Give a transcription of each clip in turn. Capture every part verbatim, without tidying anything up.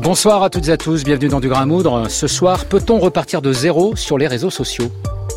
Bonsoir à toutes et à tous, bienvenue dans Du Grain à Moudre. Ce soir, peut-on repartir de zéro sur les réseaux sociaux ?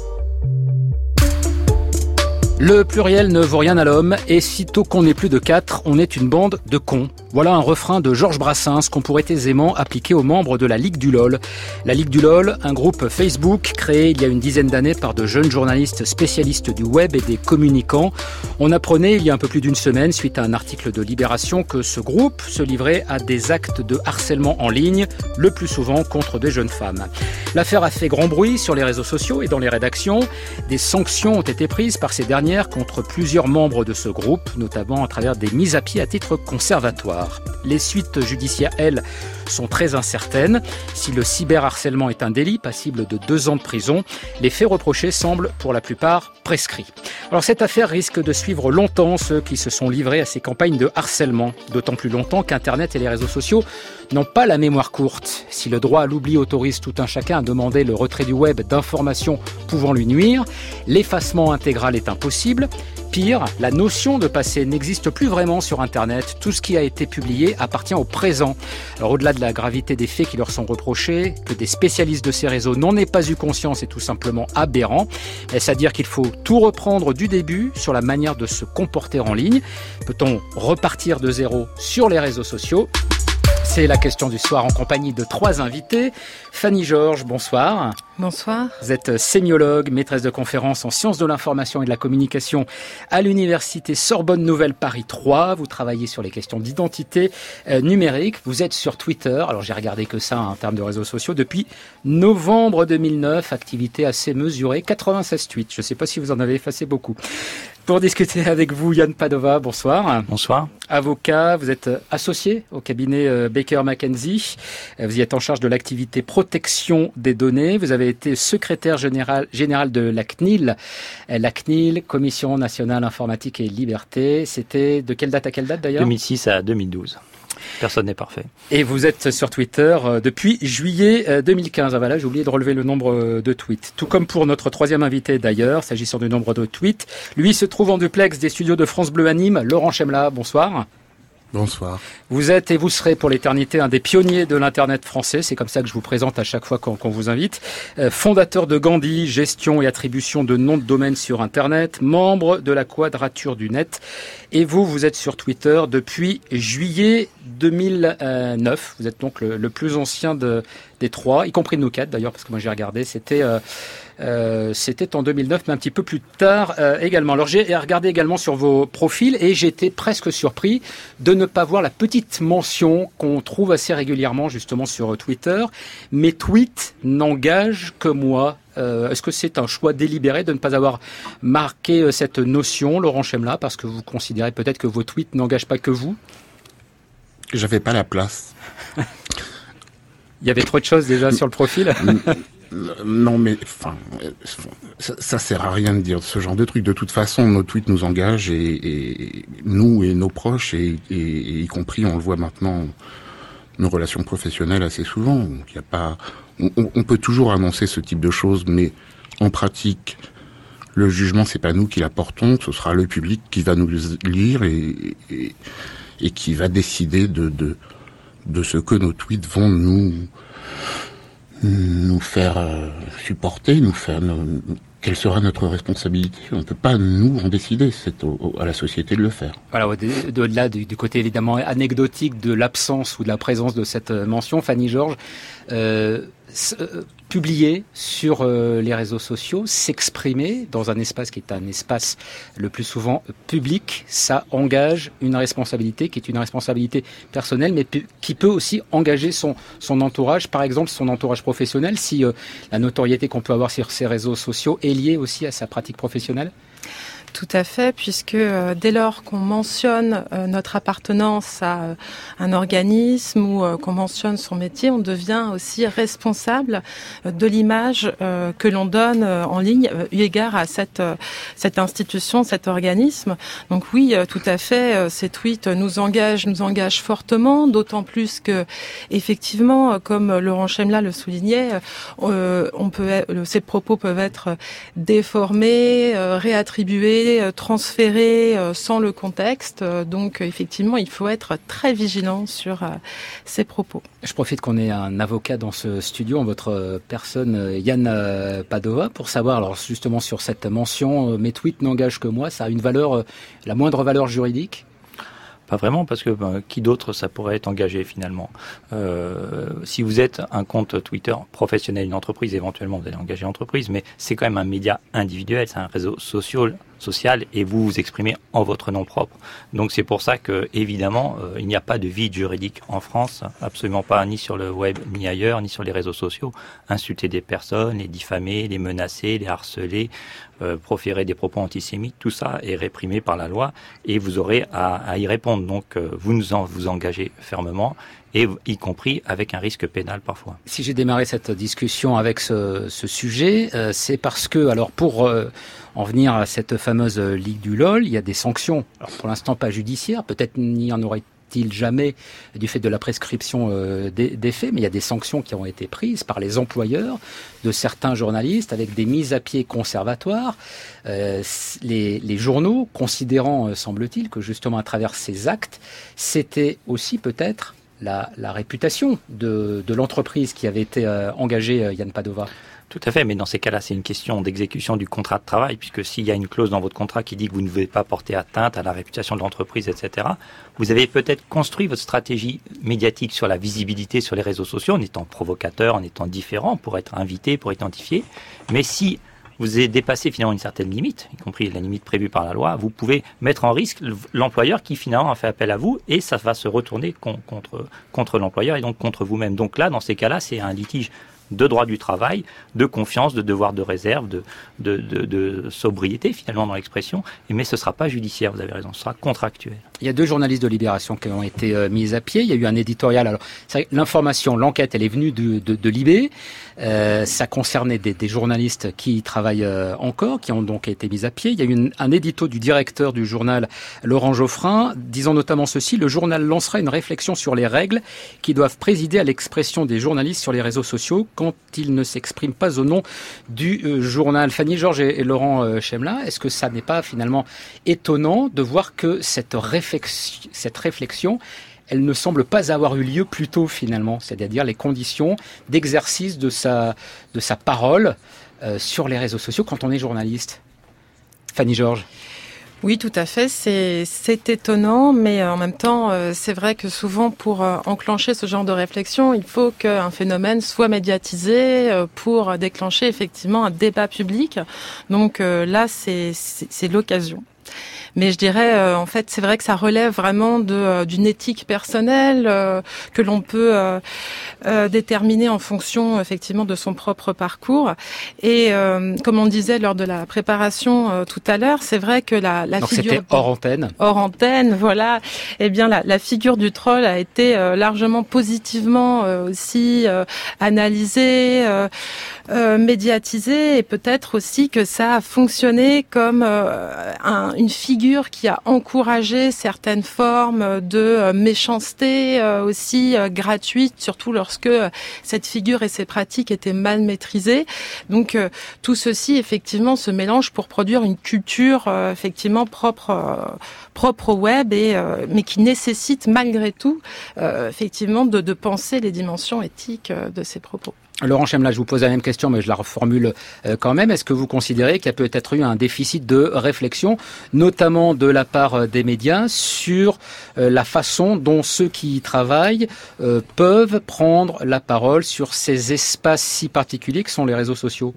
Le pluriel ne vaut rien à l'homme, et sitôt qu'on n'est plus de quatre, on est une bande de cons. Voilà un refrain de Georges Brassens qu'on pourrait aisément appliquer aux membres de la Ligue du LOL. La Ligue du LOL, un groupe Facebook créé il y a une dizaine d'années par de jeunes journalistes spécialistes du web et des communicants. On apprenait il y a un peu plus d'une semaine, suite à un article de Libération, que ce groupe se livrait à des actes de harcèlement en ligne, le plus souvent contre des jeunes femmes. L'affaire a fait grand bruit sur les réseaux sociaux et dans les rédactions. Des sanctions ont été prises par ces dernières contre plusieurs membres de ce groupe, notamment à travers des mises à pied à titre conservatoire. Les suites judiciaires, elles, sont très incertaines. Si le cyberharcèlement est un délit passible de deux ans de prison, les faits reprochés semblent pour la plupart prescrits. Alors cette affaire risque de suivre longtemps ceux qui se sont livrés à ces campagnes de harcèlement, d'autant plus longtemps qu'Internet et les réseaux sociaux n'ont pas la mémoire courte. Si le droit à l'oubli autorise tout un chacun à demander le retrait du web d'informations pouvant lui nuire, l'effacement intégral est impossible. Pire, la notion de passé n'existe plus vraiment sur Internet. Tout ce qui a été publié appartient au présent. Alors au-delà de la gravité des faits qui leur sont reprochés, que des spécialistes de ces réseaux n'en aient pas eu conscience est tout simplement aberrant. Est-ce à dire qu'il faut tout reprendre du début sur la manière de se comporter en ligne ? Peut-on repartir de zéro sur les réseaux sociaux ? C'est la question du soir en compagnie de trois invités. Fanny Georges, bonsoir. Bonsoir. Vous êtes sémiologue, maîtresse de conférences en sciences de l'information et de la communication à l'université Sorbonne Nouvelle Paris trois. Vous travaillez sur les questions d'identité euh, numérique. Vous êtes sur Twitter. Alors j'ai regardé que ça en termes de réseaux sociaux depuis novembre deux mille neuf. Activité assez mesurée, quatre-vingt-seize tweets. Je ne sais pas si vous en avez effacé beaucoup. Pour discuter avec vous, Yann Padova, bonsoir. Bonsoir. Avocat, vous êtes associé au cabinet Baker McKenzie. Vous y êtes en charge de l'activité protection des données. Vous avez été secrétaire général, général de la C N I L. La C N I L, Commission nationale informatique et liberté. C'était de quelle date à quelle date d'ailleurs ? deux mille six à deux mille douze. Personne n'est parfait. Et vous êtes sur Twitter euh, depuis juillet euh, deux mille quinze. Ah voilà, j'ai oublié de relever le nombre euh, de tweets. Tout comme pour notre troisième invité d'ailleurs, s'agissant du nombre de tweets. Lui se trouve en duplex des studios de France Bleu à Nîmes. Laurent Chemla, bonsoir. Bonsoir. Vous êtes et vous serez pour l'éternité un des pionniers de l'Internet français. C'est comme ça que je vous présente à chaque fois qu'on, qu'on vous invite. Euh, fondateur de Gandhi, gestion et attribution de noms de domaine sur Internet, membre de la Quadrature du Net. Et vous, vous êtes sur Twitter depuis juillet deux mille neuf. Vous êtes donc le, le plus ancien de, des trois, y compris de nous quatre d'ailleurs, parce que moi j'ai regardé. C'était, euh, euh, c'était en deux mille neuf, mais un petit peu plus tard euh, également. Alors j'ai regardé également sur vos profils et j'ai été presque surpris de ne pas voir la petite mention qu'on trouve assez régulièrement justement sur Twitter. Mes tweets n'engagent que moi. Euh, est-ce que c'est un choix délibéré de ne pas avoir marqué cette notion, Laurent Chemla, parce que vous considérez peut-être que vos tweets n'engagent pas que vous ? J'avais pas la place. Il y avait trop de choses déjà sur le profil. Non, mais enfin, ça, ça sert à rien de dire ce genre de truc. De toute façon, nos tweets nous engagent et, et nous et nos proches, et, et, et y compris, on le voit maintenant, nos relations professionnelles assez souvent. Donc, il y a pas, on, on peut toujours annoncer ce type de choses, mais en pratique, le jugement, c'est pas nous qui l'apportons, ce sera le public qui va nous lire et, et, et qui va décider de, de, de ce que nos tweets vont nous, nous faire euh, supporter, nous faire, nous, quelle sera notre responsabilité. On ne peut pas nous en décider, c'est au, au, à la société de le faire. Voilà, au-delà du, du côté évidemment anecdotique de l'absence ou de la présence de cette mention, Fanny Georges, euh, euh, publier sur euh, les réseaux sociaux, s'exprimer dans un espace qui est un espace le plus souvent public, ça engage une responsabilité qui est une responsabilité personnelle, mais p- qui peut aussi engager son, son entourage, par exemple son entourage professionnel, si euh, la notoriété qu'on peut avoir sur ces réseaux sociaux est liée aussi à sa pratique professionnelle. Tout à fait, puisque euh, dès lors qu'on mentionne euh, notre appartenance à euh, un organisme ou euh, qu'on mentionne son métier, on devient aussi responsable euh, de l'image euh, que l'on donne euh, en ligne, euh, eu égard à cette euh, cette institution, cet organisme. Donc oui, euh, tout à fait, euh, ces tweets nous engagent, nous engagent fortement, d'autant plus que effectivement, euh, comme Laurent Chemla le soulignait, euh, on peut, euh, ces propos peuvent être déformés, euh, réattribués été transférés sans le contexte. Donc effectivement, il faut être très vigilant sur ces propos. Je profite qu'on ait un avocat dans ce studio, en votre personne, Yann Padova, pour savoir alors justement sur cette mention « Mes tweets n'engagent que moi », ça a une valeur, la moindre valeur juridique ? Pas vraiment, parce que ben, qui d'autre ça pourrait être engagé finalement. Euh, si vous êtes un compte Twitter professionnel, une entreprise, éventuellement vous allez engager l'entreprise, mais c'est quand même un média individuel, c'est un réseau social, social et vous vous exprimez en votre nom propre. Donc c'est pour ça que évidemment euh, il n'y a pas de vide juridique en France, absolument pas, ni sur le web, ni ailleurs, ni sur les réseaux sociaux. Insulter des personnes, les diffamer, les menacer, les harceler, euh, proférer des propos antisémites, tout ça est réprimé par la loi et vous aurez à, à y répondre. Donc euh, vous nous en, vous engagez fermement, et y compris avec un risque pénal parfois. Si j'ai démarré cette discussion avec ce, ce sujet, euh, c'est parce que, alors pour euh, en venir à cette fameuse Ligue du LOL, il y a des sanctions. Alors pour l'instant pas judiciaires, peut-être n'y en aurait-il jamais du fait de la prescription euh, des, des faits, mais il y a des sanctions qui ont été prises par les employeurs de certains journalistes avec des mises à pied conservatoires. Euh, les, les journaux, considérant, euh, semble-t-il, que justement à travers ces actes, c'était aussi peut-être La, la réputation de, de l'entreprise qui avait été euh, engagée, euh, Yann Padova. Tout à fait, mais dans ces cas-là, c'est une question d'exécution du contrat de travail, puisque s'il y a une clause dans votre contrat qui dit que vous ne devez pas porter atteinte à la réputation de l'entreprise, et cetera, vous avez peut-être construit votre stratégie médiatique sur la visibilité sur les réseaux sociaux, en étant provocateur, en étant différent, pour être invité, pour identifier. Mais si vous avez dépassé finalement une certaine limite, y compris la limite prévue par la loi, vous pouvez mettre en risque l'employeur qui finalement a fait appel à vous et ça va se retourner contre, contre l'employeur et donc contre vous-même. Donc là, dans ces cas-là, c'est un litige de droit du travail, de confiance, de devoir de réserve, de, de, de, de sobriété finalement dans l'expression, mais ce ne sera pas judiciaire, vous avez raison, ce sera contractuel. Il y a deux journalistes de Libération qui ont été euh, mis à pied, il y a eu un éditorial, alors c'est vrai que l'information, l'enquête, elle est venue de, de, de Libé, euh, ça concernait des, des journalistes qui travaillent euh, encore, qui ont donc été mis à pied. Il y a eu une, un édito du directeur du journal, Laurent Geoffrin, disant notamment ceci: le journal lancera une réflexion sur les règles qui doivent présider à l'expression des journalistes sur les réseaux sociaux quand ils ne s'expriment pas au nom du euh, journal. Fanny Georges et, et Laurent euh, Chemla, est-ce que ça n'est pas finalement étonnant de voir que cette réflexion, cette réflexion elle ne semble pas avoir eu lieu plus tôt finalement, c'est-à-dire les conditions d'exercice de sa, de sa parole euh, sur les réseaux sociaux quand on est journaliste? Fanny Georges. Oui, tout à fait. C'est, c'est étonnant, mais en même temps, c'est vrai que souvent, pour enclencher ce genre de réflexion, il faut qu'un phénomène soit médiatisé pour déclencher effectivement un débat public. Donc là, c'est, c'est, c'est l'occasion. Mais je dirais, euh, en fait, c'est vrai que ça relève vraiment de, euh, d'une éthique personnelle euh, que l'on peut euh, euh, déterminer en fonction, effectivement, de son propre parcours. Et euh, comme on disait lors de la préparation euh, tout à l'heure, c'est vrai que la, la Donc figure... c'était hors antenne. Hors antenne, voilà. Eh bien, la, la figure du troll a été euh, largement positivement euh, aussi euh, analysée, euh, euh, médiatisée, et peut-être aussi que ça a fonctionné comme euh, un, une figure qui a encouragé certaines formes de méchanceté euh, aussi euh, gratuite, surtout lorsque euh, cette figure et ses pratiques étaient mal maîtrisées. Donc euh, tout ceci effectivement se mélange pour produire une culture euh, effectivement propre euh, propre au web et euh, mais qui nécessite malgré tout euh, effectivement de, de penser les dimensions éthiques euh, de ces propos. Laurent Chemla, je vous pose la même question, mais je la reformule quand même. Est-ce que vous considérez qu'il y a peut-être eu un déficit de réflexion, notamment de la part des médias, sur la façon dont ceux qui y travaillent euh, peuvent prendre la parole sur ces espaces si particuliers que sont les réseaux sociaux?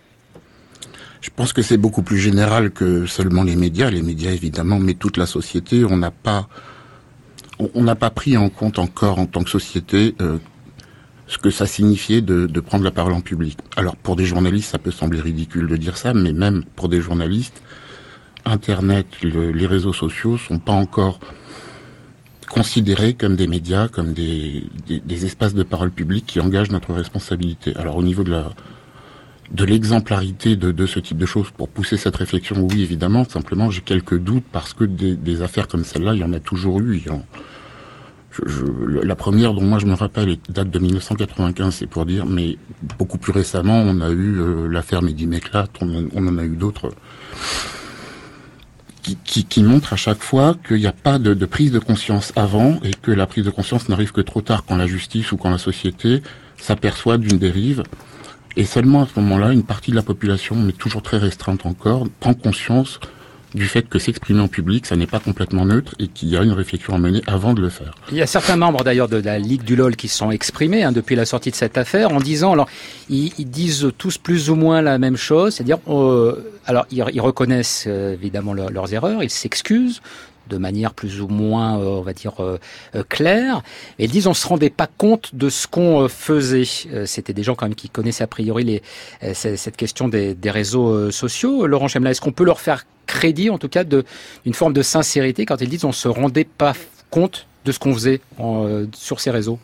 Je pense que c'est beaucoup plus général que seulement les médias. Les médias, évidemment, mais toute la société. On n'a pas, on n'a pas pris en compte encore en tant que société euh, ce que ça signifiait de, de prendre la parole en public. Alors, pour des journalistes, ça peut sembler ridicule de dire ça, mais même pour des journalistes, Internet, le, les réseaux sociaux sont pas encore considérés comme des médias, comme des, des, des espaces de parole publique qui engagent notre responsabilité. Alors, au niveau de la de l'exemplarité de, de ce type de choses, pour pousser cette réflexion, oui, évidemment. Simplement, j'ai quelques doutes parce que des, des affaires comme celle-là, il y en a toujours eu. Il y en, Je, je, la première dont moi je me rappelle date de dix-neuf cent quatre-vingt-quinze, c'est pour dire, mais beaucoup plus récemment, on a eu euh, l'affaire Mehdi Meklat, on, on en a eu d'autres. qui, qui, qui montre à chaque fois qu'il n'y a pas de, de prise de conscience avant et que la prise de conscience n'arrive que trop tard quand la justice ou quand la société s'aperçoit d'une dérive. Et seulement à ce moment-là, une partie de la population, mais toujours très restreinte encore, prend conscience du fait que s'exprimer en public, ça n'est pas complètement neutre et qu'il y a une réflexion à mener avant de le faire. Il y a certains membres d'ailleurs de la Ligue du LOL qui se sont exprimés hein, depuis la sortie de cette affaire en disant, alors ils, ils disent tous plus ou moins la même chose, c'est-à-dire, euh, alors ils, ils reconnaissent euh, évidemment leur, leurs erreurs, ils s'excusent de manière plus ou moins, euh, on va dire, euh, euh, claire. Et ils disent on se rendait pas compte de ce qu'on euh, faisait. Euh, c'était des gens quand même qui connaissaient a priori les, euh, cette question des, des réseaux euh, sociaux. Laurent Chemla, est-ce qu'on peut leur faire crédit, en tout cas, de, d'une forme de sincérité quand ils disent on se rendait pas compte de ce qu'on faisait en, euh, sur ces réseaux?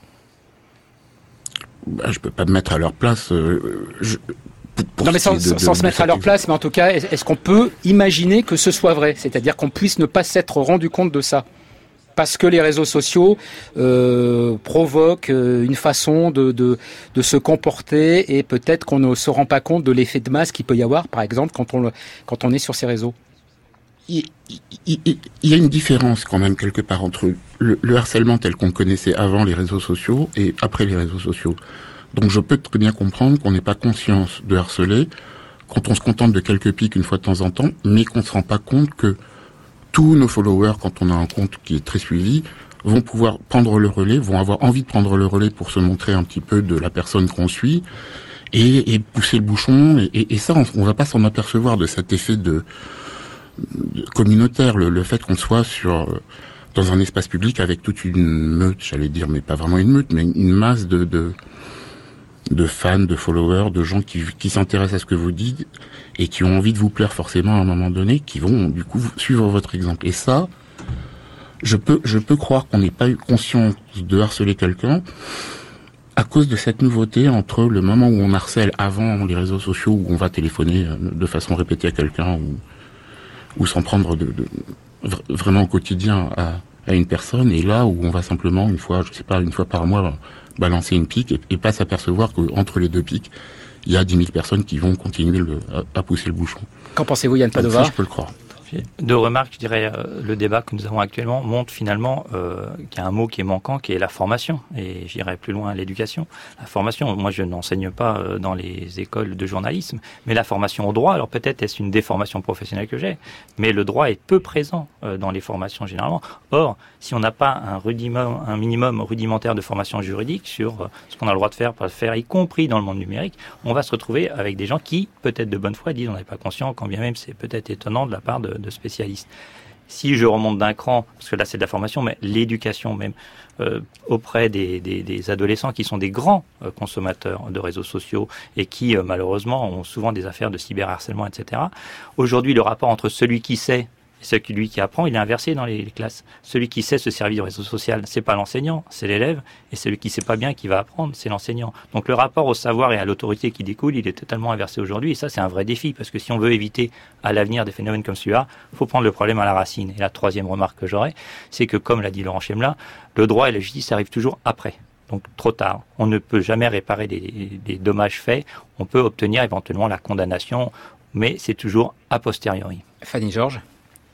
Bah, je peux pas me mettre à leur place. Euh, je... Pour non mais sans, de, de, sans de, se mettre à leur place, mais en tout cas, est-ce qu'on peut imaginer que ce soit vrai? C'est-à-dire qu'on puisse ne pas s'être rendu compte de ça? Parce que les réseaux sociaux euh, provoquent une façon de, de, de se comporter et peut-être qu'on ne se rend pas compte de l'effet de masse qu'il peut y avoir, par exemple, quand on, quand on est sur ces réseaux. Il, il, il, il y a une différence quand même quelque part entre le, le harcèlement tel qu'on le connaissait avant les réseaux sociaux et après les réseaux sociaux. Donc je peux très bien comprendre qu'on n'ait pas conscience de harceler quand on se contente de quelques pics une fois de temps en temps, mais qu'on ne se rend pas compte que tous nos followers, quand on a un compte qui est très suivi, vont pouvoir prendre le relais, vont avoir envie de prendre le relais pour se montrer un petit peu de la personne qu'on suit et, et pousser le bouchon. Et, et, et ça, on ne va pas s'en apercevoir de cet effet de, de communautaire, le, le fait qu'on soit sur dans un espace public avec toute une meute, j'allais dire, mais pas vraiment une meute, mais une masse de... de de fans, de followers, de gens qui, qui s'intéressent à ce que vous dites et qui ont envie de vous plaire forcément à un moment donné, qui vont du coup suivre votre exemple. Et ça, je peux, je peux croire qu'on n'ait pas eu conscience de harceler quelqu'un à cause de cette nouveauté entre le moment où on harcèle avant les réseaux sociaux, où on va téléphoner de façon répétée à quelqu'un ou, ou s'en prendre de, de, vraiment au quotidien à, à une personne, et là où on va simplement une fois, je sais pas, une fois par mois balancer une pique et, et pas s'apercevoir qu'entre les deux piques, il y a dix mille personnes qui vont continuer le, à, à pousser le bouchon. Qu'en pensez-vous, Yann Padova? Ça, je peux le croire. Deux remarques, je dirais, euh, le débat que nous avons actuellement montre finalement euh, qu'il y a un mot qui est manquant, qui est la formation. Et j'irai plus loin, l'éducation. La formation, moi je n'enseigne pas euh, dans les écoles de journalisme, mais la formation au droit, alors peut-être est-ce une déformation professionnelle que j'ai, mais le droit est peu présent euh, dans les formations généralement. Or, si on n'a pas un, rudiment, un minimum rudimentaire de formation juridique sur euh, ce qu'on a le droit de faire, pas de faire, y compris dans le monde numérique, on va se retrouver avec des gens qui, peut-être de bonne foi, disent on n'est pas conscient, quand bien même c'est peut-être étonnant de la part de de spécialistes. Si je remonte d'un cran, parce que là c'est de la formation, mais l'éducation même euh, auprès des, des, des adolescents qui sont des grands euh, consommateurs de réseaux sociaux et qui euh, malheureusement ont souvent des affaires de cyberharcèlement, et cetera. Aujourd'hui, le rapport entre celui qui sait et celui qui apprend, il est inversé dans les, les classes. Celui qui sait se servir du réseau social, c'est pas l'enseignant, c'est l'élève, et celui qui sait pas bien qui va apprendre, c'est l'enseignant. Donc le rapport au savoir et à l'autorité qui découle, il est totalement inversé aujourd'hui, et ça c'est un vrai défi, parce que si on veut éviter à l'avenir des phénomènes comme celui-là, il faut prendre le problème à la racine. Et la troisième remarque que j'aurais, c'est que comme l'a dit Laurent Chemla, le droit et la justice arrivent toujours après. Donc trop tard. On ne peut jamais réparer des, des dommages faits, on peut obtenir éventuellement la condamnation, mais c'est toujours a posteriori. Fanny Georges,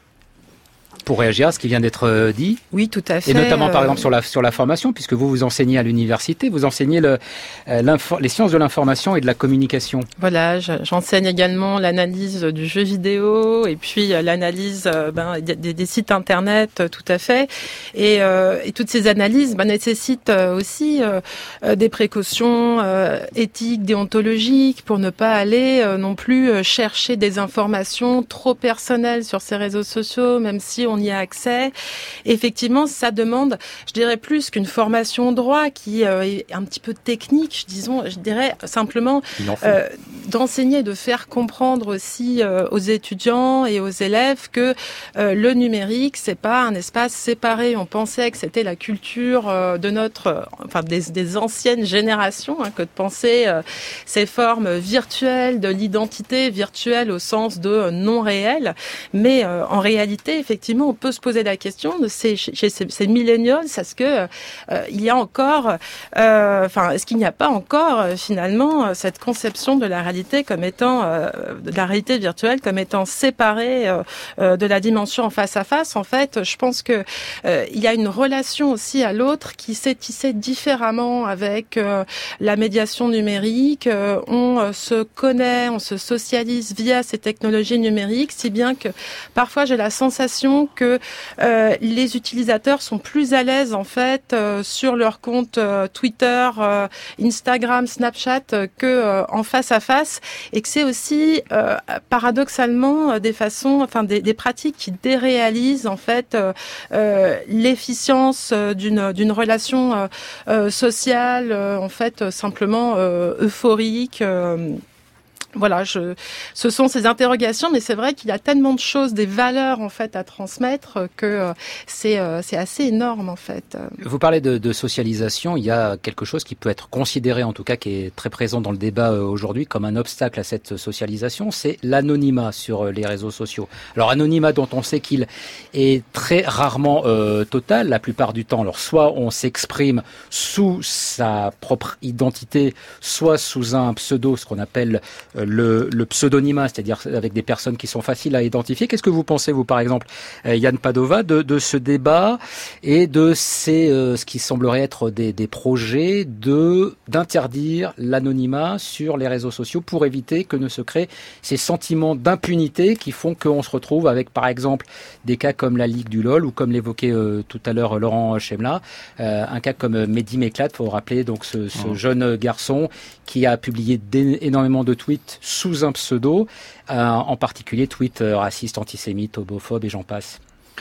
pour réagir à ce qui vient d'être dit. Oui, tout à fait. Et notamment, par exemple, sur la, sur la formation, puisque vous vous enseignez à l'université, vous enseignez le, euh, les sciences de l'information et de la communication. Voilà, j'enseigne également l'analyse du jeu vidéo et puis l'analyse ben, des, des sites internet, tout à fait. Et, euh, et toutes ces analyses ben, nécessitent aussi euh, des précautions euh, éthiques, déontologiques, pour ne pas aller euh, non plus chercher des informations trop personnelles sur ces réseaux sociaux, même si on y a accès. Effectivement, ça demande, je dirais, plus qu'une formation au droit qui euh, est un petit peu technique, disons, je dirais simplement euh, d'enseigner, de faire comprendre aussi euh, aux étudiants et aux élèves que euh, le numérique, c'est pas un espace séparé. On pensait que c'était la culture euh, de notre, euh, enfin des, des anciennes générations, hein, que de penser euh, ces formes virtuelles de l'identité virtuelle au sens de euh, non réel. Mais euh, en réalité, effectivement, effectivement, on peut se poser la question de ces, chez ces, ces millennials, est-ce que euh, il y a encore, euh, enfin, est-ce qu'il n'y a pas encore euh, finalement cette conception de la réalité comme étant, euh, de la réalité virtuelle comme étant séparée euh, euh, de la dimension en face à face. En fait, je pense que euh, il y a une relation aussi à l'autre qui s'est tissée différemment avec euh, la médiation numérique. Euh, on euh, se connaît, on se socialise via ces technologies numériques, si bien que parfois j'ai la sensation que euh, les utilisateurs sont plus à l'aise en fait euh, sur leur compte euh, Twitter, euh, Instagram, Snapchat euh, que euh, en face à face, et que c'est aussi euh, paradoxalement euh, des façons, enfin des, des pratiques qui déréalisent en fait euh, euh, l'efficience euh, d'une d'une relation euh, euh, sociale euh, en fait simplement euh, euphorique. Euh, Voilà, je, ce sont ces interrogations, mais c'est vrai qu'il y a tellement de choses, des valeurs en fait à transmettre que euh, c'est euh, c'est assez énorme en fait. Vous parlez de, de socialisation, il y a quelque chose qui peut être considéré, en tout cas qui est très présent dans le débat aujourd'hui, comme un obstacle à cette socialisation, c'est l'anonymat sur les réseaux sociaux. Alors anonymat dont on sait qu'il est très rarement euh, total, la plupart du temps. Alors soit on s'exprime sous sa propre identité, soit sous un pseudo, ce qu'on appelle euh, Le, le pseudonymat, c'est-à-dire avec des personnes qui sont faciles à identifier. Qu'est-ce que vous pensez, vous, par exemple, Yann Padova, de, de ce débat et de ces, euh, ce qui semblerait être des, des projets de d'interdire l'anonymat sur les réseaux sociaux pour éviter que ne se créent ces sentiments d'impunité qui font qu'on se retrouve avec, par exemple, des cas comme la Ligue du LOL ou comme l'évoquait euh, tout à l'heure Laurent Chemla, euh, un cas comme Mehdi Méclate, faut rappeler donc ce, ce mmh. jeune garçon qui a publié énormément de tweets sous un pseudo, euh, en particulier tweets euh, racistes, antisémites, homophobes et j'en passe.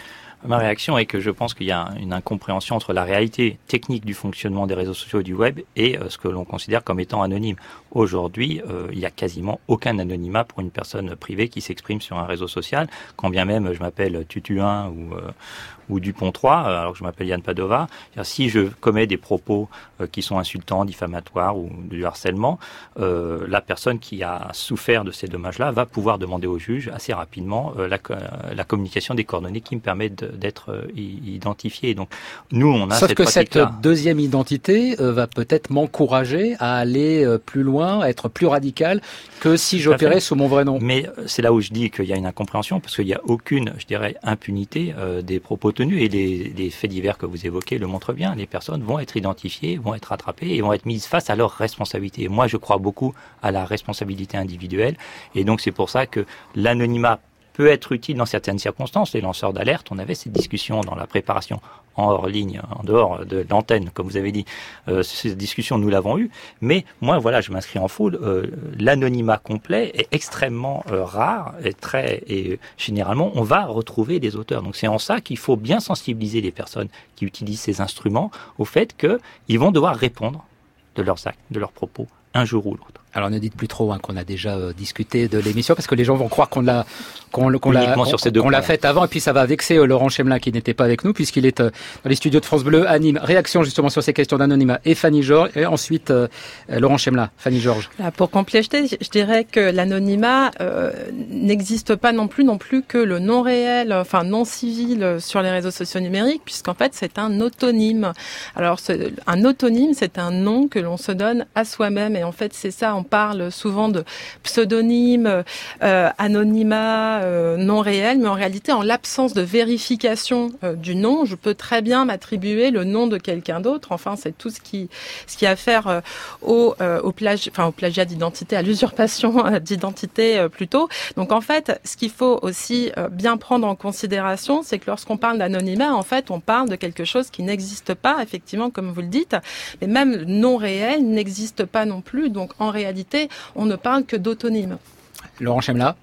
Ma réaction est que je pense qu'il y a une incompréhension entre la réalité technique du fonctionnement des réseaux sociaux et du web et euh, ce que l'on considère comme étant anonyme. Aujourd'hui, euh, il n'y a quasiment aucun anonymat pour une personne privée qui s'exprime sur un réseau social, quand bien même je m'appelle Tutu un ou, euh, ou Dupont trois, alors que je m'appelle Yann Padova. Si je commets des propos euh, qui sont insultants, diffamatoires ou du harcèlement, euh, la personne qui a souffert de ces dommages-là va pouvoir demander au juge assez rapidement euh, la, la communication des coordonnées qui me permettent de d'être euh, identifié. Donc, nous, on a Sauf cette que cette pratique-là. deuxième identité euh, va peut-être m'encourager à aller euh, plus loin, à être plus radical que si j'opérais sous mon vrai nom. Mais c'est là où je dis qu'il y a une incompréhension, parce qu'il n'y a aucune, je dirais, impunité euh, des propos tenus, et les, les faits divers que vous évoquez le montrent bien. Les personnes vont être identifiées, vont être attrapées et vont être mises face à leurs responsabilités. Moi, je crois beaucoup à la responsabilité individuelle, et donc c'est pour ça que l'anonymat peut être utile dans certaines circonstances. Les lanceurs d'alerte, on avait cette discussion dans la préparation en hors ligne, en dehors de l'antenne, comme vous avez dit. Euh, cette discussion, nous l'avons eue. Mais moi, voilà, je m'inscris en foule. Euh, l'anonymat complet est extrêmement euh, rare et très, et généralement, on va retrouver des auteurs. Donc c'est en ça qu'il faut bien sensibiliser les personnes qui utilisent ces instruments au fait qu'ils vont devoir répondre de leurs actes, de leurs propos, un jour ou l'autre. Alors ne dites plus trop hein, qu'on a déjà euh, discuté de l'émission parce que les gens vont croire qu'on l'a qu'on, qu'on l'a qu'on, sur ces deux qu'on l'a faite avant et puis ça va vexer euh, Laurent Chemla qui n'était pas avec nous puisqu'il est euh, dans les studios de France Bleu à Nîmes. Réaction justement sur ces questions d'anonymat et Fanny Georges et ensuite euh, Laurent Chemla. Fanny Georges. Là, pour compléter, je dirais que l'anonymat euh, n'existe pas non plus non plus que le non réel, enfin non civil sur les réseaux sociaux numériques puisqu'en fait c'est un autonyme. Alors c'est, un autonyme c'est un nom que l'on se donne à soi-même et en fait c'est ça. On parle souvent de pseudonyme, euh, anonymat, euh, non réel, mais en réalité, en l'absence de vérification euh, du nom, je peux très bien m'attribuer le nom de quelqu'un d'autre. Enfin, c'est tout ce qui, ce qui a à faire euh, au, euh, au, plagi- enfin, au plagiat d'identité, à l'usurpation euh, d'identité euh, plutôt. Donc, en fait, ce qu'il faut aussi euh, bien prendre en considération, c'est que lorsqu'on parle d'anonymat, en fait, on parle de quelque chose qui n'existe pas, effectivement, comme vous le dites, mais même non réel n'existe pas non plus. Donc, en réalité, on ne parle que d'autonyme. Laurent Chemla.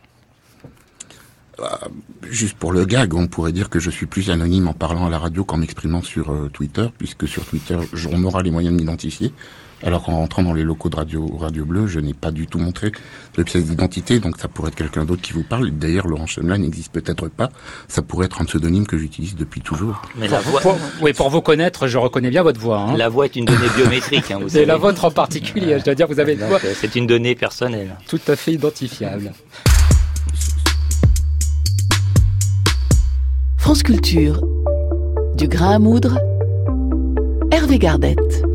Euh, juste pour le gag, on pourrait dire que je suis plus anonyme en parlant à la radio qu'en m'exprimant sur euh, Twitter, puisque sur Twitter, on aura les moyens de m'identifier. Alors qu'en rentrant dans les locaux de Radio, Radio Bleu, je n'ai pas du tout montré de pièce d'identité, donc ça pourrait être quelqu'un d'autre qui vous parle. D'ailleurs, Laurent Chemla n'existe peut-être pas. Ça pourrait être un pseudonyme que j'utilise depuis toujours. Mais la voix... pour, oui, pour vous connaître, je reconnais bien votre voix. Hein. La voix est une donnée biométrique. Hein, vous savez. Et la vôtre en particulier, je dois dire, vous avez une voix. C'est une donnée personnelle. Tout à fait identifiable. France Culture. Du grain à moudre, Hervé Gardette.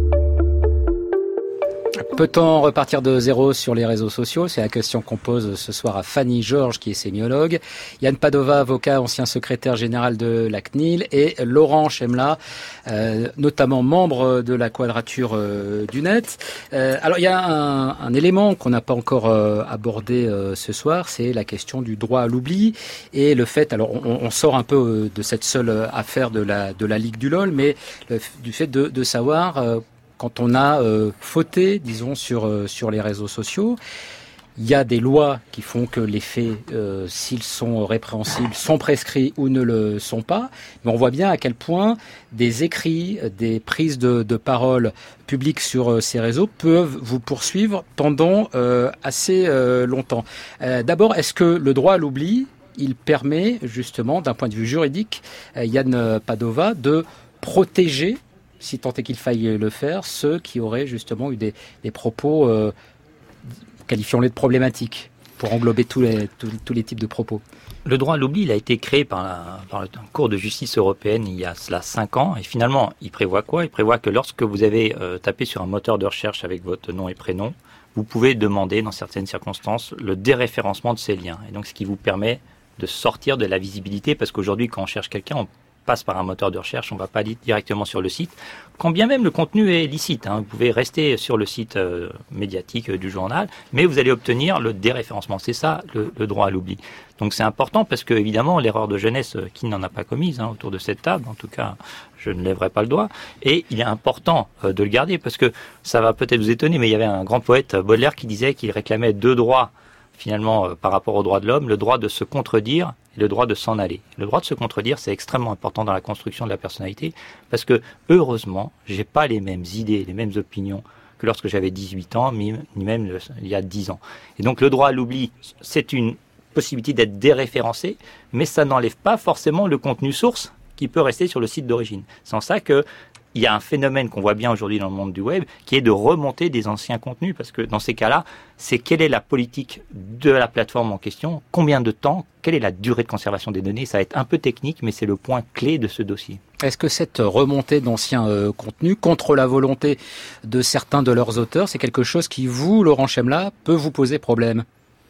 Peut-on repartir de zéro sur les réseaux sociaux ? C'est la question qu'on pose ce soir à Fanny Georges, qui est sémiologue, Yann Padova, avocat, ancien secrétaire général de la C N I L, et Laurent Chemla, euh, notamment membre de la Quadrature euh, du Net. Euh, alors, il y a un, un élément qu'on n'a pas encore euh, abordé euh, ce soir, c'est la question du droit à l'oubli et le fait, alors on, on sort un peu de cette seule affaire de la, de la Ligue du LOL, mais le, du fait de, de savoir... Euh, quand on a euh, fauté, disons, sur, euh, sur les réseaux sociaux, il y a des lois qui font que les faits, euh, s'ils sont répréhensibles, sont prescrits ou ne le sont pas. Mais on voit bien à quel point des écrits, des prises de, de parole publiques sur euh, ces réseaux peuvent vous poursuivre pendant euh, assez euh, longtemps. Euh, d'abord, est-ce que le droit à l'oubli, il permet justement, d'un point de vue juridique, euh, Yann Padova, de protéger, si tant est qu'il faille le faire, ceux qui auraient justement eu des, des propos, euh, qualifions-les de problématiques, pour englober tous les, tous, tous les types de propos. Le droit à l'oubli, il a été créé par, la, par le Cour de justice européenne il y a cela cinq ans, et finalement, il prévoit quoi ? Il prévoit que lorsque vous avez euh, tapé sur un moteur de recherche avec votre nom et prénom, vous pouvez demander, dans certaines circonstances, le déréférencement de ces liens. Et donc, ce qui vous permet de sortir de la visibilité, parce qu'aujourd'hui, quand on cherche quelqu'un, on passe par un moteur de recherche, on ne va pas aller directement sur le site, quand bien même le contenu est licite. Hein, vous pouvez rester sur le site euh, médiatique euh, du journal, mais vous allez obtenir le déréférencement. C'est ça, le, le droit à l'oubli. Donc c'est important parce que, évidemment, l'erreur de jeunesse, euh, qui n'en a pas commise hein, autour de cette table, en tout cas, je ne lèverai pas le doigt, et il est important euh, de le garder parce que ça va peut-être vous étonner, mais il y avait un grand poète, Baudelaire, qui disait qu'il réclamait deux droits, finalement, euh, par rapport aux droits de l'homme, le droit de se contredire et le droit de s'en aller. Le droit de se contredire, c'est extrêmement important dans la construction de la personnalité parce que, heureusement, j'ai pas les mêmes idées, les mêmes opinions que lorsque j'avais dix-huit ans, ni même il y a dix ans. Et donc, le droit à l'oubli, c'est une possibilité d'être déréférencé, mais ça n'enlève pas forcément le contenu source qui peut rester sur le site d'origine. C'est en ça que il y a un phénomène qu'on voit bien aujourd'hui dans le monde du web, qui est de remonter des anciens contenus, parce que dans ces cas-là, c'est quelle est la politique de la plateforme en question, combien de temps, quelle est la durée de conservation des données. Ça va être un peu technique, mais c'est le point clé de ce dossier. Est-ce que cette remontée d'anciens euh, contenus, contre la volonté de certains de leurs auteurs, c'est quelque chose qui, vous, Laurent Chemla, peut vous poser problème ?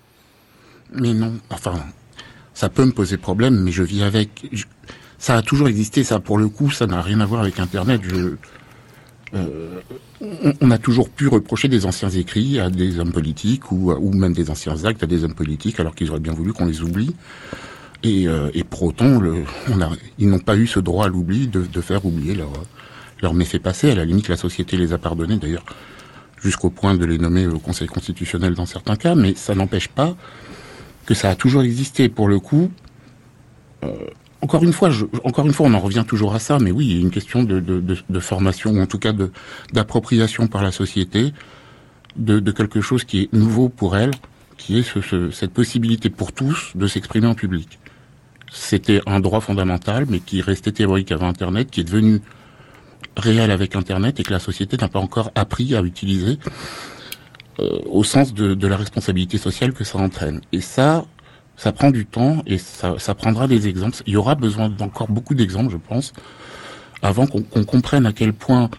Mais non, enfin, ça peut me poser problème, mais je vis avec... Je... Ça a toujours existé, ça, pour le coup, ça n'a rien à voir avec Internet. Je, euh, on, on a toujours pu reprocher des anciens écrits à des hommes politiques ou, ou même des anciens actes à des hommes politiques, alors qu'ils auraient bien voulu qu'on les oublie. Et, euh, et pour autant, le, on a, ils n'ont pas eu ce droit à l'oubli de, de faire oublier leurs leur méfaits passés. À la limite, la société les a pardonnés, d'ailleurs, jusqu'au point de les nommer au Conseil constitutionnel dans certains cas, mais ça n'empêche pas que ça a toujours existé. Pour le coup, euh, Encore une fois, je, encore une fois, on en revient toujours à ça, mais oui, il y a une question de, de, de, de formation, ou en tout cas de, d'appropriation par la société de, de quelque chose qui est nouveau pour elle, qui est ce, ce, cette possibilité pour tous de s'exprimer en public. C'était un droit fondamental, mais qui restait théorique avant Internet, qui est devenu réel avec Internet, et que la société n'a pas encore appris à utiliser euh, au sens de, de la responsabilité sociale que ça entraîne. Et ça... Ça prend du temps et ça, ça prendra des exemples. Il y aura besoin d'encore beaucoup d'exemples, je pense, avant qu'on, qu'on comprenne à quel point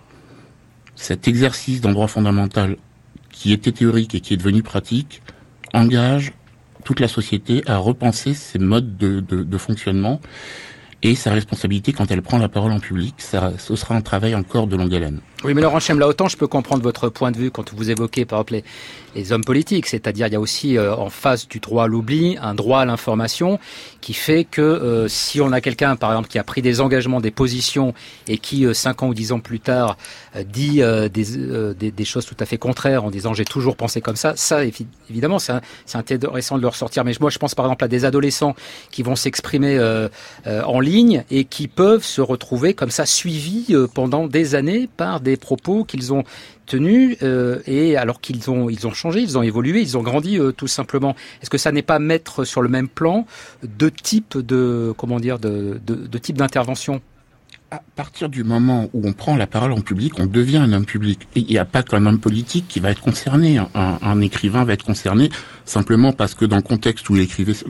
cet exercice d'un droit fondamental qui était théorique et qui est devenu pratique engage toute la société à repenser ses modes de, de, de fonctionnement et sa responsabilité quand elle prend la parole en public. Ça, ce sera un travail encore de longue haleine. Oui, mais Laurent Chemla, autant je peux comprendre votre point de vue quand vous évoquez, par exemple, les, les hommes politiques, c'est-à-dire il y a aussi euh, en face du droit à l'oubli, un droit à l'information qui fait que euh, si on a quelqu'un, par exemple, qui a pris des engagements, des positions et qui, euh, cinq ans ou dix ans plus tard, euh, dit euh, des, euh, des, des choses tout à fait contraires en disant j'ai toujours pensé comme ça, ça, évidemment, c'est, un, c'est intéressant de le ressortir. Mais moi, je pense par exemple à des adolescents qui vont s'exprimer euh, euh, en ligne et qui peuvent se retrouver comme ça suivis euh, pendant des années par des des propos qu'ils ont tenus euh, et alors qu'ils ont ils ont changé, ils ont évolué, ils ont grandi euh, tout simplement. Est-ce que ça n'est pas mettre sur le même plan deux types de comment dire de de, de types d'intervention? À partir du moment où on prend la parole en public, on devient un homme public. Et il n'y a pas qu'un homme politique qui va être concerné. Un, un écrivain va être concerné simplement parce que dans le contexte où il écrivait,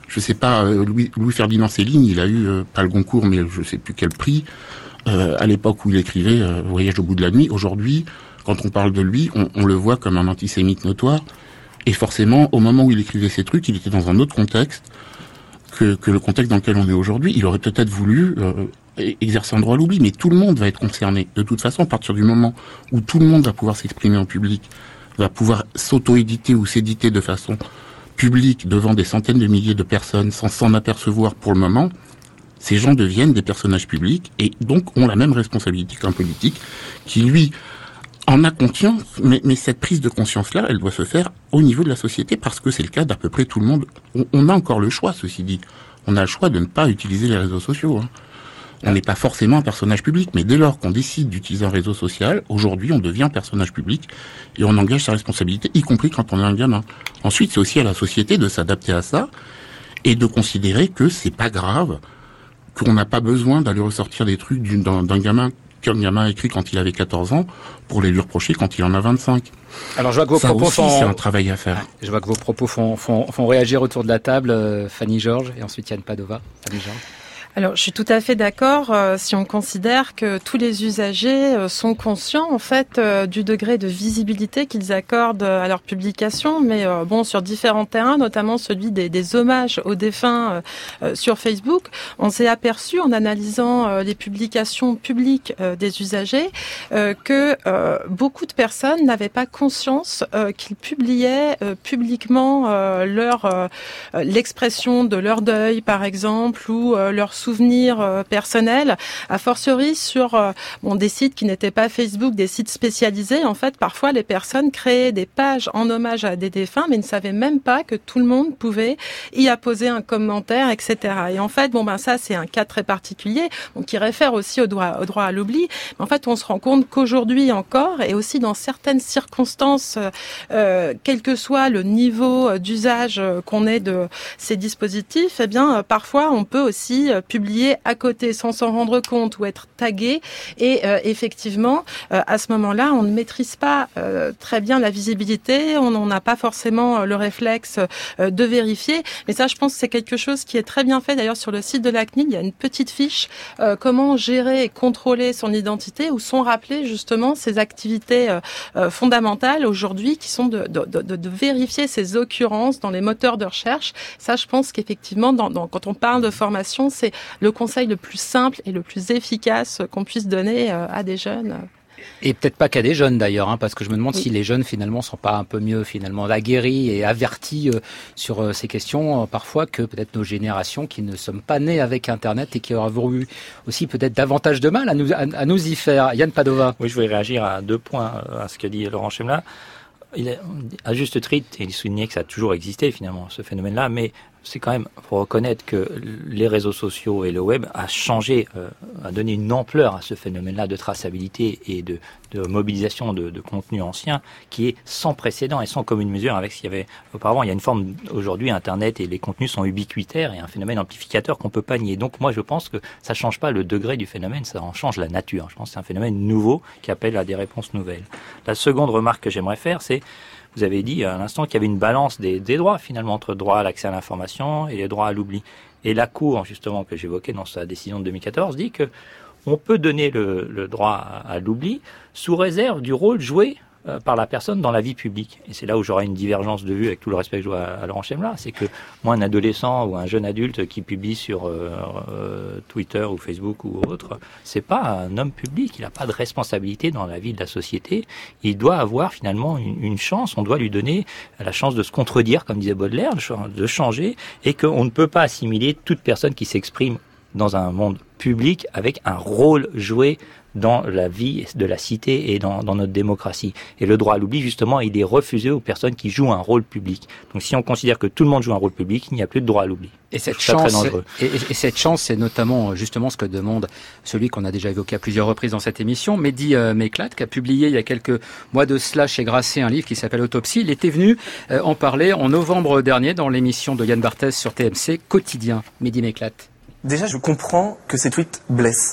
je sais pas, Louis, Louis-Ferdinand Céline, il a eu, euh, pas le Goncourt, mais je sais plus quel prix, euh, à l'époque où il écrivait euh, Voyage au bout de la nuit. Aujourd'hui, quand on parle de lui, on, on le voit comme un antisémite notoire. Et forcément, au moment où il écrivait ces trucs, il était dans un autre contexte que, que le contexte dans lequel on est aujourd'hui. Il aurait peut-être voulu euh, exercer un droit à l'oubli, mais tout le monde va être concerné. De toute façon, à partir du moment où tout le monde va pouvoir s'exprimer en public, va pouvoir s'auto-éditer ou s'éditer de façon publique devant des centaines de milliers de personnes sans s'en apercevoir pour le moment, ces gens deviennent des personnages publics et donc ont la même responsabilité qu'un politique qui, lui, en a conscience, mais, mais cette prise de conscience-là, elle doit se faire au niveau de la société parce que c'est le cas d'à peu près tout le monde. On, on a encore le choix, ceci dit. On a le choix de ne pas utiliser les réseaux sociaux. Hein. On n'est pas forcément un personnage public, mais dès lors qu'on décide d'utiliser un réseau social, aujourd'hui, on devient un personnage public et on engage sa responsabilité, y compris quand on est un gamin. Ensuite, c'est aussi à la société de s'adapter à ça et de considérer que c'est pas grave, qu'on n'a pas besoin d'aller ressortir des trucs d'un, d'un gamin qu'un gamin a écrit quand il avait quatorze ans pour les lui reprocher quand il en a vingt-cinq. Alors je vois que vos ça propos aussi, font... c'est un travail à faire. Je vois que vos propos font, font, font réagir autour de la table, euh, Fanny Georges et ensuite Yann Padova. Fanny Georges. Alors, je suis tout à fait d'accord euh, si on considère que tous les usagers euh, sont conscients en fait euh, du degré de visibilité qu'ils accordent à leur publication, mais euh, bon, sur différents terrains, notamment celui des, des hommages aux défunts euh, sur Facebook, on s'est aperçu en analysant euh, les publications publiques euh, des usagers euh, que euh, beaucoup de personnes n'avaient pas conscience euh, qu'ils publiaient euh, publiquement euh, leur euh, l'expression de leur deuil, par exemple, ou euh, leur souvenirs euh, personnels, a fortiori sur euh, bon, des sites qui n'étaient pas Facebook, des sites spécialisés. En fait, parfois, les personnes créaient des pages en hommage à des défunts, mais ne savaient même pas que tout le monde pouvait y apposer un commentaire, et cetera. Et en fait, bon ben ça, c'est un cas très particulier, bon, qui réfère aussi au droit, au droit à l'oubli. Mais en fait, on se rend compte qu'aujourd'hui encore, et aussi dans certaines circonstances, euh, quel que soit le niveau d'usage qu'on ait de ces dispositifs, eh bien, euh, parfois, on peut aussi euh, publier à côté sans s'en rendre compte ou être tagué. Et euh, effectivement, euh, à ce moment-là, on ne maîtrise pas euh, très bien la visibilité, on n'a pas forcément euh, le réflexe euh, de vérifier. Mais ça, je pense que c'est quelque chose qui est très bien fait. D'ailleurs, sur le site de la C N I L, il y a une petite fiche euh, comment gérer et contrôler son identité, où sont rappelées justement ces activités euh, euh, fondamentales aujourd'hui qui sont de, de, de, de vérifier ces occurrences dans les moteurs de recherche. Ça, je pense qu'effectivement, dans, dans, quand on parle de formation, c'est le conseil le plus simple et le plus efficace qu'on puisse donner euh, à des jeunes. Et peut-être pas qu'à des jeunes d'ailleurs, hein, parce que je me demande oui. si les jeunes finalement sont pas un peu mieux finalement aguerris et avertis euh, sur euh, ces questions euh, parfois que peut-être nos générations qui ne sommes pas nées avec Internet et qui auront eu aussi peut-être davantage de mal à nous, à, à nous y faire. Yann Padova. Oui, je voulais réagir à deux points à ce que dit Laurent Chemla. Il est, à juste titre, il soulignait que ça a toujours existé finalement ce phénomène-là, mais c'est quand même, faut reconnaître que les réseaux sociaux et le web a changé, euh, a donné une ampleur à ce phénomène-là de traçabilité et de, de mobilisation de, de contenu ancien qui est sans précédent et sans commune mesure avec ce qu'il y avait auparavant. Il y a une forme, aujourd'hui, Internet et les contenus sont ubiquitaires et un phénomène amplificateur qu'on peut pas nier. Donc moi, je pense que ça change pas le degré du phénomène, ça en change la nature. Je pense que c'est un phénomène nouveau qui appelle à des réponses nouvelles. La seconde remarque que j'aimerais faire, c'est vous avez dit à l'instant qu'il y avait une balance des, des droits finalement entre droit à l'accès à l'information et les droits à l'oubli. Et la Cour, justement, que j'évoquais dans sa décision de deux mille quatorze, dit que on peut donner le, le droit à, à l'oubli sous réserve du rôle joué euh, par la personne dans la vie publique. Et c'est là où j'aurai une divergence de vue avec tout le respect que je dois à, à Laurent Chemla, c'est que moi, un adolescent ou un jeune adulte qui publie sur euh, euh, Twitter ou Facebook ou autre, c'est pas un homme public, il n'a pas de responsabilité dans la vie de la société. Il doit avoir finalement une, une chance, on doit lui donner la chance de se contredire, comme disait Baudelaire, de changer, et qu'on ne peut pas assimiler toute personne qui s'exprime dans un monde public avec un rôle joué dans la vie de la cité et dans, dans notre démocratie. Et le droit à l'oubli, justement, il est refusé aux personnes qui jouent un rôle public. Donc si on considère que tout le monde joue un rôle public, il n'y a plus de droit à l'oubli. Et cette chance, et, et cette chance, c'est notamment justement ce que demande celui qu'on a déjà évoqué à plusieurs reprises dans cette émission, Mehdi euh, Méclate, qui a publié il y a quelques mois de cela chez Grasset un livre qui s'appelle Autopsie. Il était venu euh, en parler en novembre dernier dans l'émission de Yann Barthès sur T M C Quotidien. Mehdi Méclate. Déjà, je comprends que ces tweets blessent.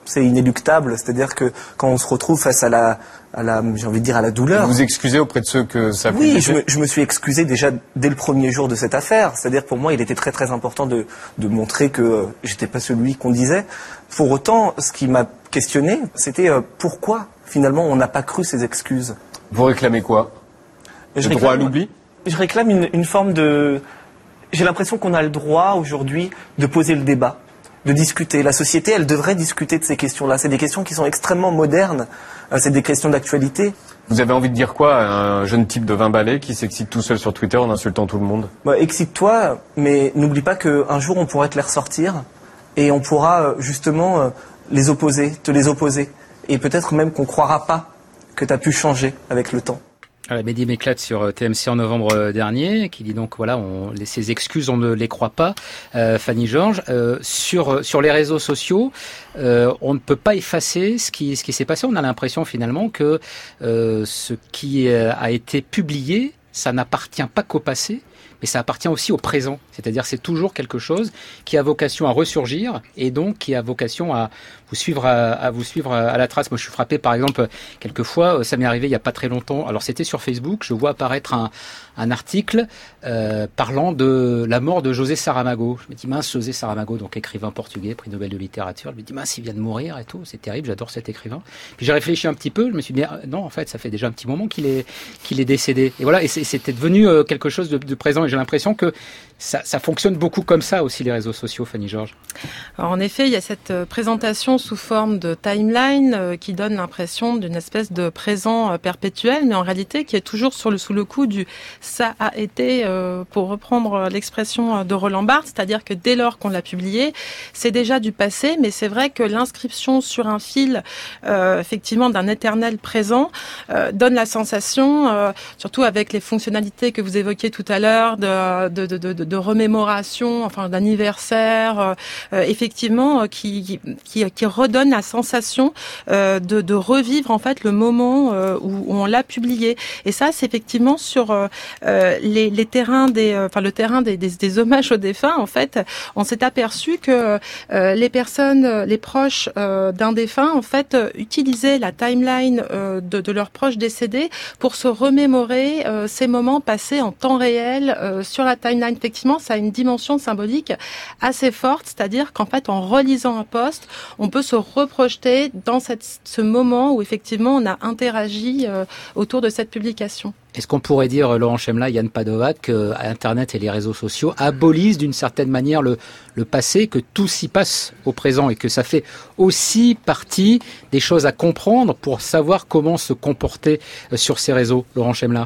c'est inéluctable. C'est-à-dire que quand on se retrouve face à la, à la, j'ai envie de dire à la douleur. Vous vous excusez auprès de ceux que ça. Oui, je me, je me suis excusé déjà dès le premier jour de cette affaire. C'est-à-dire pour moi, il était très très important de, de montrer que euh, j'étais pas celui qu'on disait. Pour autant, ce qui m'a questionné, c'était euh, pourquoi finalement on n'a pas cru ces excuses. Vous réclamez quoi? Le je droit réclame, à l'oubli? Je réclame une, une forme de. J'ai l'impression qu'on a le droit aujourd'hui de poser le débat, de discuter. La société, elle devrait discuter de ces questions-là. C'est des questions qui sont extrêmement modernes. C'est des questions d'actualité. Vous avez envie de dire quoi à un jeune type de vingt balais qui s'excite tout seul sur Twitter en insultant tout le monde? Bah, excite-toi, mais n'oublie pas qu'un jour on pourra te les ressortir et on pourra justement les opposer, te les opposer. Et peut-être même qu'on ne croira pas que tu as pu changer avec le temps. Alors, Mehdi m'éclate sur T M C en novembre dernier, qui dit donc voilà, on, les, ces excuses, on ne les croit pas. Euh, Fanny Georges, euh, sur sur les réseaux sociaux, euh, on ne peut pas effacer ce qui ce qui s'est passé. On a l'impression finalement que euh, ce qui a été publié, ça n'appartient pas qu'au passé, mais ça appartient aussi au présent. C'est-à-dire c'est toujours quelque chose qui a vocation à ressurgir et donc qui a vocation à vous suivre à, à vous suivre à la trace. Moi, je suis frappé, par exemple, quelquefois, ça m'est arrivé il y a pas très longtemps. Alors, c'était sur Facebook. Je vois apparaître un, un article euh, parlant de la mort de José Saramago. Je me dis mince, José Saramago, donc écrivain portugais, prix Nobel de littérature. Je me dis mince, il vient de mourir et tout. C'est terrible. J'adore cet écrivain. Puis j'ai réfléchi un petit peu. Je me suis dit non, en fait, ça fait déjà un petit moment qu'il est qu'il est décédé. Et voilà. Et c'était devenu euh, quelque chose de, de présent. Et j'ai l'impression que ça, ça fonctionne beaucoup comme ça aussi les réseaux sociaux, Fanny Georges. Alors, en effet, il y a cette présentation sous forme de timeline euh, qui donne l'impression d'une espèce de présent euh, perpétuel, mais en réalité qui est toujours sur le, sous le coup du « ça a été euh, », pour reprendre l'expression de Roland Barthes, c'est-à-dire que dès lors qu'on l'a publié, c'est déjà du passé, mais c'est vrai que l'inscription sur un fil, euh, effectivement, d'un éternel présent, euh, donne la sensation, euh, surtout avec les fonctionnalités que vous évoquiez tout à l'heure, de, de, de, de, de remémoration, enfin d'anniversaire, euh, euh, effectivement, euh, qui, qui, qui redonne la sensation euh, de, de revivre en fait le moment euh, où, où on l'a publié. Et ça, c'est effectivement sur euh, les, les terrains des, euh, enfin le terrain des, des, des hommages aux défunts. En fait, on s'est aperçu que euh, les personnes, les proches euh, d'un défunt, en fait, euh, utilisaient la timeline euh, de, de leurs proches décédés pour se remémorer euh, ces moments passés en temps réel euh, sur la timeline. Effectivement, ça a une dimension symbolique assez forte, c'est-à-dire qu'en fait, en relisant un post, on peut se reprojeter dans cette, ce moment où effectivement on a interagi euh, autour de cette publication. Est-ce qu'on pourrait dire, Laurent Chemla, Yann Padova, que Internet et les réseaux sociaux abolissent d'une certaine manière le, le passé, que tout s'y passe au présent et que ça fait aussi partie des choses à comprendre pour savoir comment se comporter sur ces réseaux, Laurent Chemla?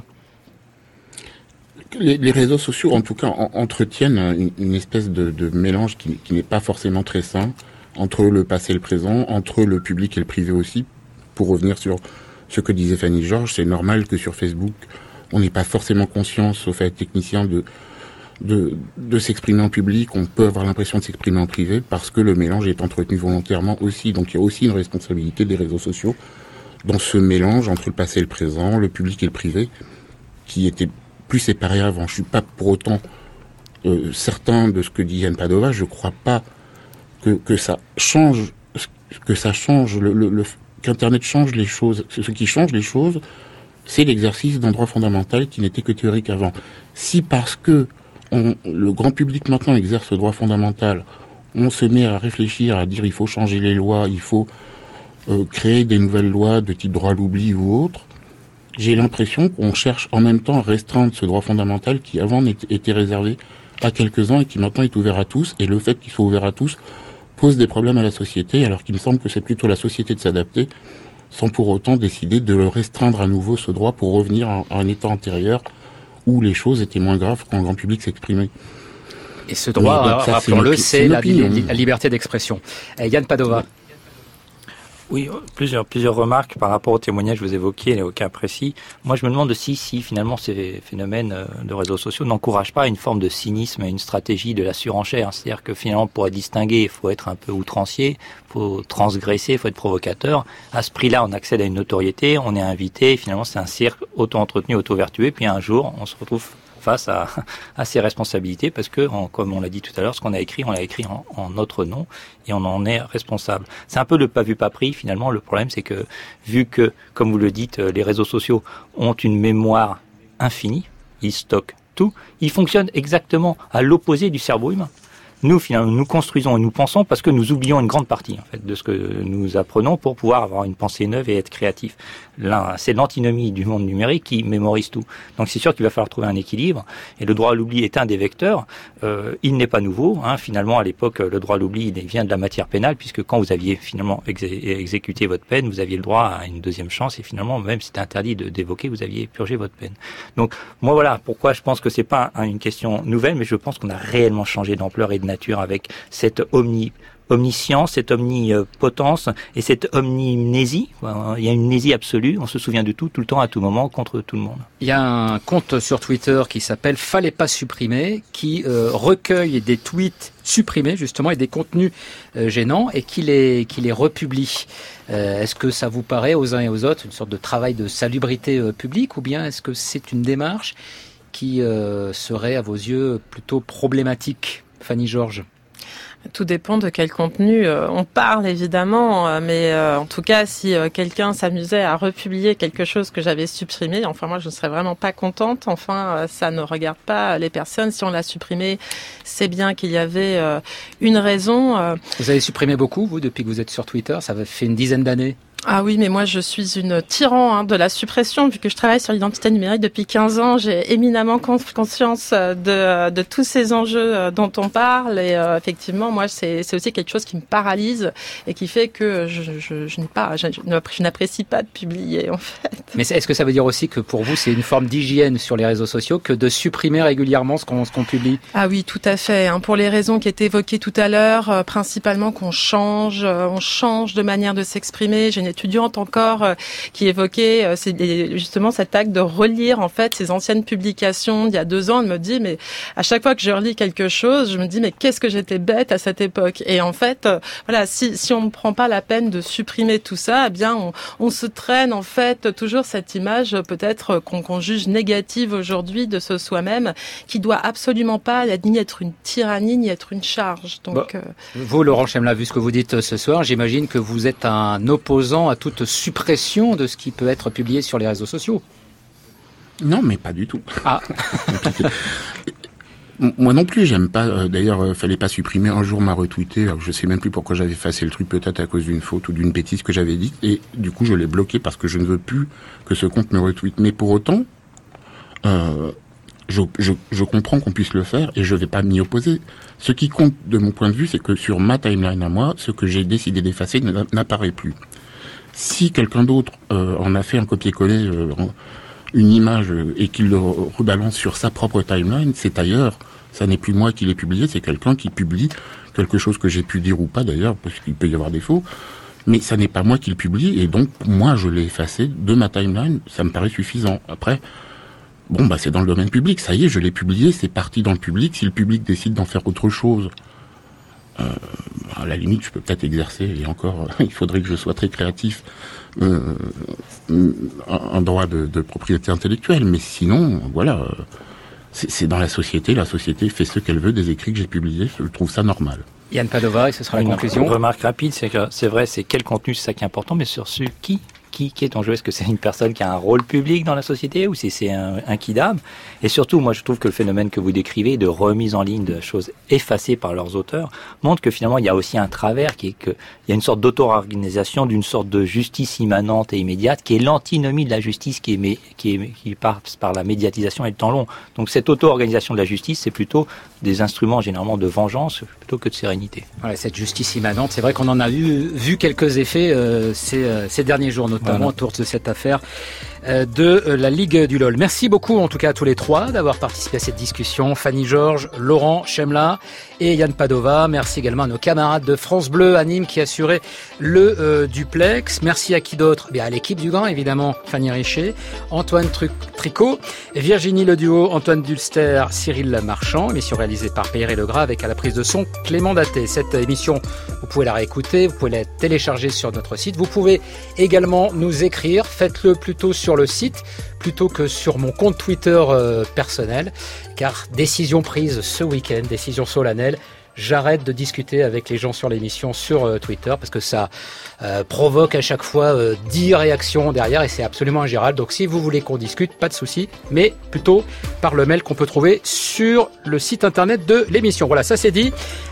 Les, les réseaux sociaux, en tout cas, en, entretiennent une, une espèce de, de mélange qui, qui n'est pas forcément très sain entre le passé et le présent, entre le public et le privé aussi. Pour revenir sur ce que disait Fanny Georges, c'est normal que sur Facebook, on n'ait pas forcément conscience, au fait technicien, de, de, de s'exprimer en public. On peut avoir l'impression de s'exprimer en privé parce que le mélange est entretenu volontairement aussi. Donc il y a aussi une responsabilité des réseaux sociaux dans ce mélange entre le passé et le présent, le public et le privé, qui était plus séparé avant. Je suis pas pour autant euh, certain de ce que dit Yann Padova. Je crois pas que, que ça change, que ça change le, le, le qu'Internet change les choses. Ce qui change les choses, c'est l'exercice d'un droit fondamental qui n'était que théorique avant. Si parce que on, le grand public maintenant exerce ce droit fondamental, on se met à réfléchir, à dire il faut changer les lois, il faut euh, créer des nouvelles lois de type droit à l'oubli ou autre, j'ai l'impression qu'on cherche en même temps à restreindre ce droit fondamental qui avant était réservé à quelques-uns et qui maintenant est ouvert à tous. Et le fait qu'il soit ouvert à tous pose des problèmes à la société, alors qu'il me semble que c'est plutôt la société de s'adapter, sans pour autant décider de le restreindre à nouveau, ce droit, pour revenir à un état antérieur où les choses étaient moins graves quand le grand public s'exprimait. Et ce droit, rappelons-le, c'est la, la liberté d'expression. Et Yann Padova. Oui, plusieurs plusieurs remarques par rapport au témoignage que vous évoquiez, les cas précis. Moi, je me demande si, si finalement ces phénomènes de réseaux sociaux n'encouragent pas une forme de cynisme et une stratégie de la surenchère. C'est-à-dire que finalement, pour être distingué, il faut être un peu outrancier, il faut transgresser, il faut être provocateur. À ce prix-là, on accède à une notoriété, on est invité, et finalement, c'est un cirque auto-entretenu, auto-vertueux, puis un jour, on se retrouve face à, à ses responsabilités parce que, en, comme on l'a dit tout à l'heure, ce qu'on a écrit, on l'a écrit en, en notre nom et on en est responsable. C'est un peu le pas vu pas pris finalement. Le problème, c'est que vu que, comme vous le dites, les réseaux sociaux ont une mémoire infinie, ils stockent tout, ils fonctionnent exactement à l'opposé du cerveau humain. Nous, finalement, nous construisons et nous pensons parce que nous oublions une grande partie en fait, de ce que nous apprenons pour pouvoir avoir une pensée neuve et être créatif. Là, c'est l'antinomie du monde numérique qui mémorise tout. Donc c'est sûr qu'il va falloir trouver un équilibre. Et le droit à l'oubli est un des vecteurs. Euh, il n'est pas nouveau. Hein. Finalement, à l'époque, le droit à l'oubli il vient de la matière pénale puisque quand vous aviez finalement exé- exécuté votre peine, vous aviez le droit à une deuxième chance et finalement, même si c'était interdit de, d'évoquer, vous aviez purgé votre peine. Donc moi, voilà pourquoi je pense que c'est pas un, une question nouvelle, mais je pense qu'on a réellement changé d'ampleur et de nature avec cette omni, omniscience, cette omnipotence et cette omnimnésie. Il y a une mnésie absolue, on se souvient de tout, tout le temps, à tout moment, contre tout le monde. Il y a un compte sur Twitter qui s'appelle « Fallait pas supprimer » qui euh, recueille des tweets supprimés justement et des contenus euh, gênants et qui les, qui les republie. Euh, est-ce que ça vous paraît aux uns et aux autres une sorte de travail de salubrité euh, publique ou bien est-ce que c'est une démarche qui euh, serait à vos yeux plutôt problématique ? Fanny Georges. Tout dépend de quel contenu euh, on parle, évidemment, euh, mais euh, en tout cas, si euh, quelqu'un s'amusait à republier quelque chose que j'avais supprimé, enfin moi je ne serais vraiment pas contente, enfin euh, ça ne regarde pas les personnes. Si on l'a supprimé, c'est bien qu'il y avait euh, une raison. Euh... Vous avez supprimé beaucoup, vous, depuis que vous êtes sur Twitter, ça fait une dizaine d'années. Ah oui, mais moi je suis une tyran hein, de la suppression, vu que je travaille sur l'identité numérique depuis quinze ans. J'ai éminemment conscience de, de tous ces enjeux dont on parle et euh, effectivement, moi c'est, c'est aussi quelque chose qui me paralyse et qui fait que je, je, je n'ai pas, je, je n'apprécie pas de publier en fait. Mais est-ce que ça veut dire aussi que pour vous c'est une forme d'hygiène sur les réseaux sociaux que de supprimer régulièrement ce qu'on, ce qu'on publie ? Ah oui, tout à fait. Hein, pour les raisons qui étaient évoquées tout à l'heure, euh, principalement qu'on change, euh, on change de manière de s'exprimer. J'ai une étudiante encore euh, qui évoquait euh, c'est justement cet acte de relire en fait ses anciennes publications d'il y a deux ans. Elle me dit mais à chaque fois que je relis quelque chose, je me dis mais qu'est-ce que j'étais bête à cette époque. Et en fait, euh, voilà, si si on ne prend pas la peine de supprimer tout ça, eh bien on, on se traîne en fait toujours cette image peut-être qu'on, qu'on juge négative aujourd'hui de ce soi-même qui doit absolument pas ni être une tyrannie ni être une charge. Donc bon, euh... vous, Laurent Chemla, vu ce que vous dites ce soir, j'imagine que vous êtes un opposant à toute suppression de ce qui peut être publié sur les réseaux sociaux. Non, mais pas du tout. Ah. Moi non plus, j'aime pas. Euh, d'ailleurs, euh, fallait pas supprimer. Un jour, m'a retweeté. Alors, je sais même plus pourquoi j'avais effacé le truc, peut-être à cause d'une faute ou d'une bêtise que j'avais dite. Et du coup, je l'ai bloqué parce que je ne veux plus que ce compte me retweete. Mais pour autant, euh, je, je, je comprends qu'on puisse le faire et je vais pas m'y opposer. Ce qui compte, de mon point de vue, c'est que sur ma timeline à moi, ce que j'ai décidé d'effacer n'apparaît plus. Si quelqu'un d'autre euh, en a fait un copier-coller, euh, une image, euh, et qu'il le rebalance sur sa propre timeline, c'est ailleurs. Ça n'est plus moi qui l'ai publié, c'est quelqu'un qui publie quelque chose que j'ai pu dire ou pas d'ailleurs, parce qu'il peut y avoir des faux. Mais ça n'est pas moi qui le publie, et donc moi je l'ai effacé de ma timeline, ça me paraît suffisant. Après, bon bah c'est dans le domaine public, ça y est, je l'ai publié, c'est parti dans le public. Si le public décide d'en faire autre chose, Euh, à la limite, je peux peut-être exercer, et encore, il faudrait que je sois très créatif, euh, un droit de, de propriété intellectuelle. Mais sinon, voilà, c'est, c'est dans la société. La société fait ce qu'elle veut des écrits que j'ai publiés. Je trouve ça normal. Yann Padova, et ce sera la une conclusion. Une remarque rapide, c'est que c'est vrai, c'est quel contenu, c'est ça qui est important, mais sur ce qui Qui, qui est en jeu? Est-ce que c'est une personne qui a un rôle public dans la société ou si c'est un, un kidam? Et surtout, moi, je trouve que le phénomène que vous décrivez de remise en ligne de choses effacées par leurs auteurs montre que finalement, il y a aussi un travers qui est que il y a une sorte d'auto-organisation, d'une sorte de justice immanente et immédiate qui est l'antinomie de la justice qui est, qui est, qui passe par la médiatisation et le temps long. Donc, cette auto-organisation de la justice, c'est plutôt des instruments généralement de vengeance plutôt que de sérénité. Voilà, cette justice immanente, c'est vrai qu'on en a eu, vu quelques effets euh, ces, euh, ces derniers jours, notamment voilà. autour de cette affaire euh, de euh, la Ligue du LOL. Merci beaucoup en tout cas à tous les trois d'avoir participé à cette discussion. Fanny Georges, Laurent Chemla et Yann Padova. Merci également à nos camarades de France Bleu à Nîmes qui assuraient le euh, duplex. Merci à qui d'autre? Bien, à l'équipe du Grand, évidemment, Fanny Richer, Antoine Truc- Tricot, Virginie Le Duo, Antoine Dulster, Cyril Marchand. Émission réalisée par Pierre et Legras avec à la prise de son Clément Daté. Cette émission, vous pouvez la réécouter, vous pouvez la télécharger sur notre site. Vous pouvez également nous écrire. Faites-le plutôt sur sur le site plutôt que sur mon compte Twitter euh, personnel, car décision prise ce week-end, décision solennelle. J'arrête de discuter avec les gens sur l'émission sur euh, Twitter parce que ça euh, provoque à chaque fois euh, dix réactions derrière et c'est absolument ingérable. Donc si vous voulez qu'on discute, pas de souci, mais plutôt par le mail qu'on peut trouver sur le site internet de l'émission. Voilà, ça c'est dit.